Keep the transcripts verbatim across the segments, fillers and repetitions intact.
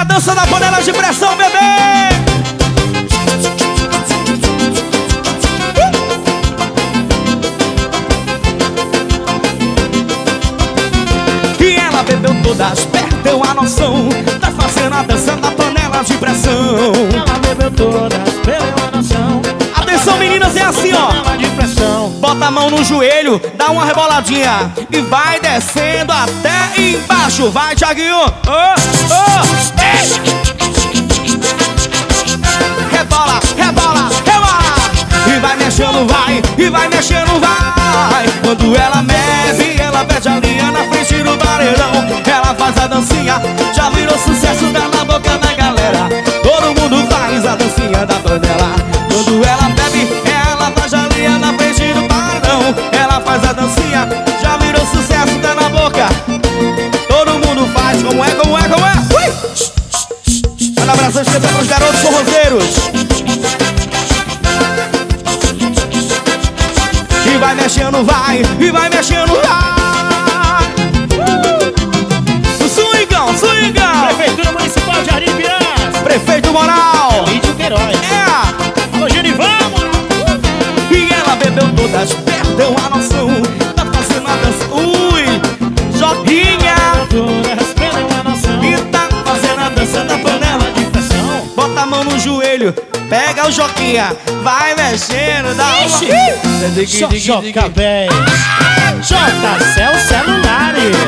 dança da panela de pressão, bebê. E ela bebeu todas, perdeu a noção, tá fazendo a dança da panela de pressão. Ela bebeu todas, perdeu a noção. Atenção meninas, é assim ó. Panela de pressão. Bota a mão no joelho, dá uma reboladinha e vai descendo até embaixo. Vai, Thiaguinho. Oh, oh, ei. Rebola, rebola, rebola. E vai mexendo, vai, e vai mexendo, vai. Quando ela mexe, ela pede a linha na frente do paredão. Ela faz a dancinha, já virou sucesso, tá na boca da galera. Todo mundo faz a dancinha da panela. Quando ela bebe, ela faz a linha na frente do paredão. Ela faz a dancinha, já virou sucesso, tá na boca. Todo mundo faz, como é, como é, como é. Ui! Manda abração especial pros garotos forrozeiros. E vai mexendo, vai, e vai mexendo, vai. Uh! Swingão, swingão. Prefeitura Municipal de Jardim Piranhas. Prefeito Moral. Lídio Queiroz. É. Alô, Genivão. E ela bebeu todas, perdeu a noção, tá fazendo a dança. Ui, Joquinha. Todas, perdeu a noção. E tá fazendo a dança da panela de pressão. Bota a mão no joelho, pega o Joquinha, vai mexendo, dá uma. Joga bem. J C L Celulares.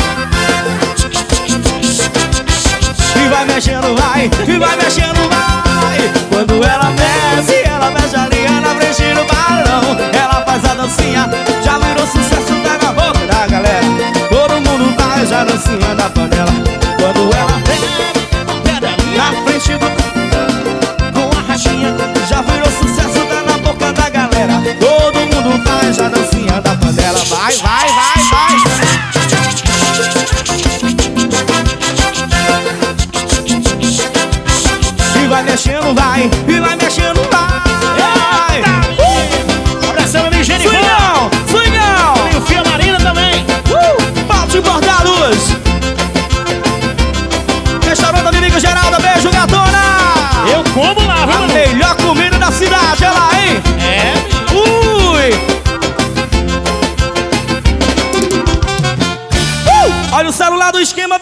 E vai mexendo, vai, e vai mexendo, vai. Quando ela mexe, ela mexe a linha na frente do balão. Ela faz a dancinha, já virou sucesso, tá na boca da galera. Todo mundo faz a dancinha da panela. Quando ela mexe na frente do com a rachinha, já virou sucesso, tá na boca da galera. Todo mundo faz a dancinha da panela. Vai, vai, vai, vai. E vai mexendo, vai, e vai mexendo, vai. Uh! Abração ali, Genivão. Swingão, swingão. E o Fia Marina também. Uh! Paute Bordados. Restaurante Amiga Geralda, beijo, gatona. Eu como lá, viu, A mano? melhor comida da cidade, é lá, hein? É. Ui! Uh! Olha o celular do esquema,